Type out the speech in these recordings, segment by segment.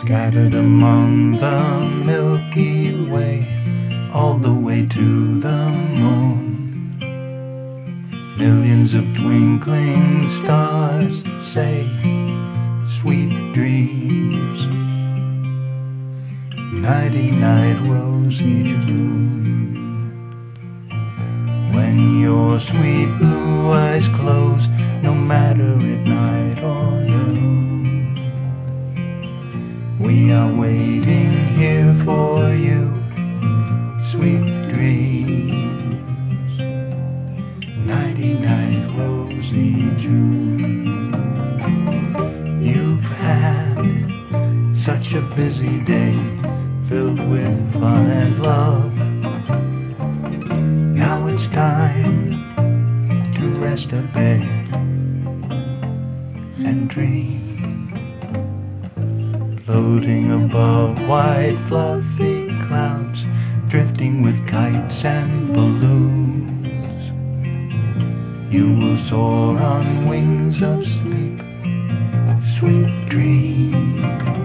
scattered among the Milky Way, all the way to the moon. Millions of twinkling stars say sweet dreams. Nighty-night, rosy June. When your sweet blue eyes close, no matter if night or noon, we are waiting here for you, sweet dreams. Nighty-night, rosy June. You've had such a busy day, filled with fun and love. Now it's time to rest a bit and dream. Floating above white fluffy clouds, drifting with kites and balloons, you will soar on wings of sleep, sweet dreams.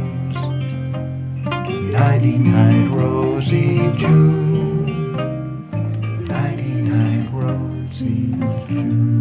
Nighty-night, rosy June. Nighty-night, rosy June.